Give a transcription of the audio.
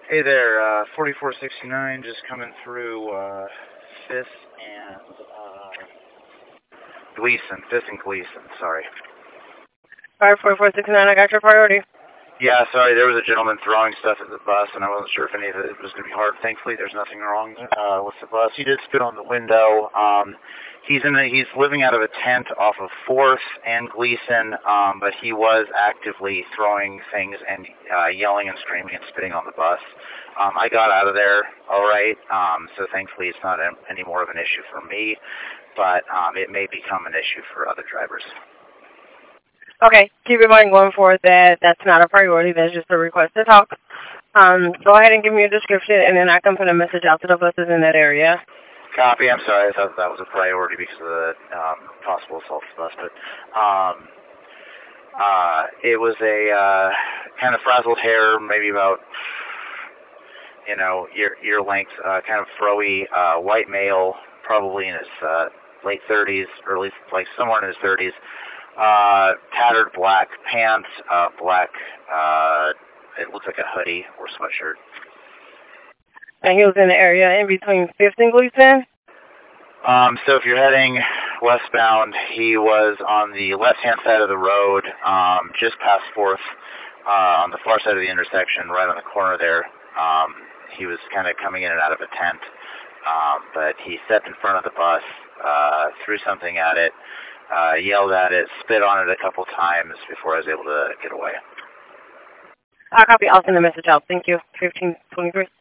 Hey there, 4469, just coming through, Fifth and, Gleason, sorry. 4469, I got your priority. Yeah, sorry, there was a gentleman throwing stuff at the bus, and I wasn't sure if any of it was going to be hard. Thankfully, there's nothing wrong, with the bus. He did spit on the window. He's living out of a tent off of 4th and Gleason, but he was actively throwing things and, yelling and screaming and spitting on the bus. I got out of there alright, so thankfully it's not any more of an issue for me, but, it may become an issue for other drivers. Okay, keep in mind going forward that that's not a priority, that's just a request to talk. Go ahead and give me a description, and then I can put a message out to the buses in that area. Copy, I'm sorry, I thought that was a priority because of the possible assault bus, but it was a kind of frazzled hair, maybe about, ear length, kind of froey, white male, probably in his late 30s, early, like somewhere in his 30s. Tattered black pants, black, it looks like a hoodie or sweatshirt. And he was in the area in between 5th and Gleason? So if you're heading westbound, he was on the left-hand side of the road, just past 4th, on the far side of the intersection, right on the corner there. He was kind of coming in and out of a tent, but he stepped in front of the bus, threw something at it, yelled at it, spit on it a couple times before I was able to get away. I'll copy. I'll send the message out. Thank you. 1523.